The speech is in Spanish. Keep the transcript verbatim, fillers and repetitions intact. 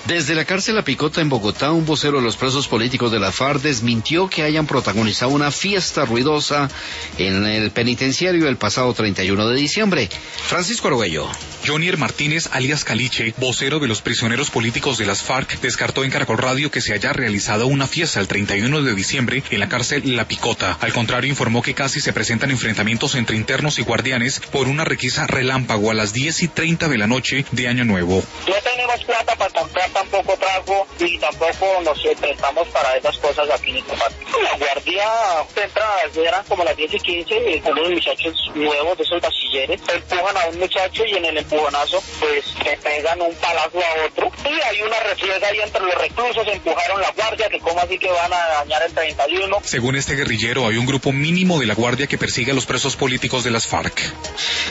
Desde la cárcel La Picota en Bogotá, un vocero de los presos políticos de la FARC desmintió que hayan protagonizado una fiesta ruidosa en el penitenciario el pasado treinta y uno de diciembre. Francisco Arguello. Jonier Martínez, alias Caliche, vocero de los prisioneros políticos de las FARC, descartó en Caracol Radio que se haya realizado una fiesta el treinta y uno de diciembre en la cárcel La Picota. Al contrario, informó que casi se presentan enfrentamientos entre internos y guardianes por una requisa relámpago a las diez y treinta de la noche de Año Nuevo. No tenemos plata para comprar tampoco trago y tampoco nos prestamos para esas cosas aquí en Nicopar. La guardia entra, eran como las diez y quince, y con unos muchachos nuevos de esos bachilleres empujan a un muchacho y en el empujonazo pues le pegan un palazo a otro y hay una refriega ahí entre los reclusos, empujaron la guardia, que como así que van a dañar el treinta y uno. Según este guerrillero, hay un grupo mínimo de la guardia que persigue a los presos políticos de las FARC.